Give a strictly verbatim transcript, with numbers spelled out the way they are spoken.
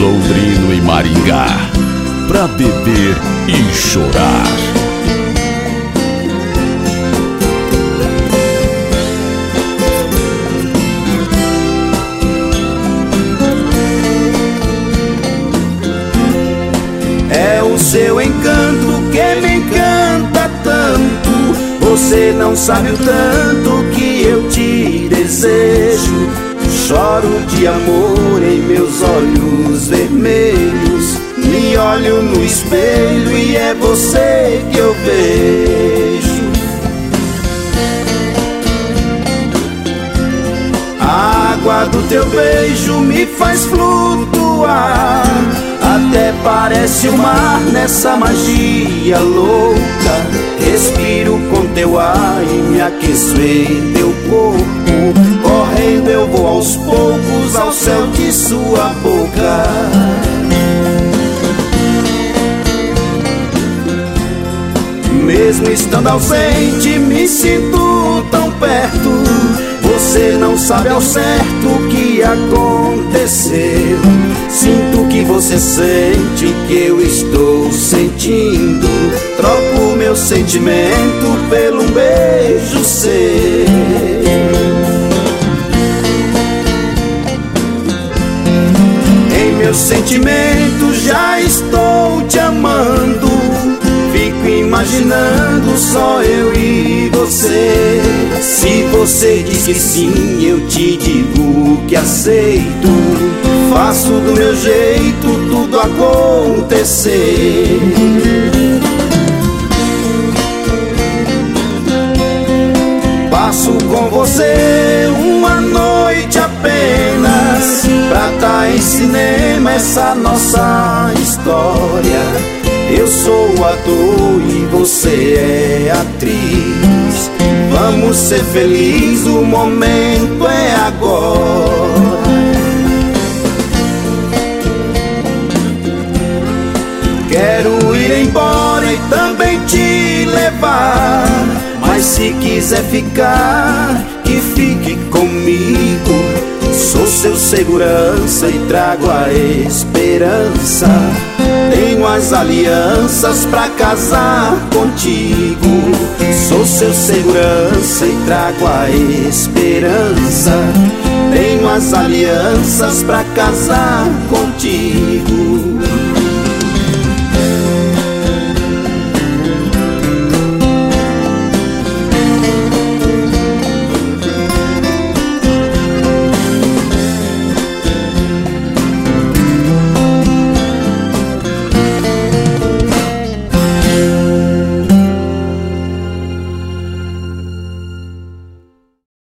Londrino e Maringá, pra beber e chorar. É o seu encanto que me encanta tanto. Você não sabe o tanto que eu te desejo. Choro de amor em meus olhos vermelhos. Me olho no espelho e é você que eu vejo. A água do teu beijo me faz flutuar. Até parece o mar nessa magia louca. Respiro com teu ar e me aqueço em teu corpo. Correndo eu vou aos poucos ao céu de sua boca. Mesmo estando ausente, me sinto tão perto. Você não sabe ao certo o que aconteceu. Sinto que você sente o que eu estou sentindo. Troco meu sentimento pelo um beijo seu. Em meus sentimentos já estou te amando. Fico imaginando só eu e você. Se você diz que sim, eu te digo que aceito. Faço do meu jeito tudo acontecer. Passo com você uma noite apenas, pra tá em cinema essa nossa história. Eu sou o ator e você é atriz. Vamos ser felizes, o momento é agora. Quero ir embora e também te levar, mas se quiser ficar, que fique comigo. Sou seu segurança e trago a esperança. Tenho as alianças pra casar contigo. Sou seu segurança e trago a esperança. Tenho as alianças pra casar contigo.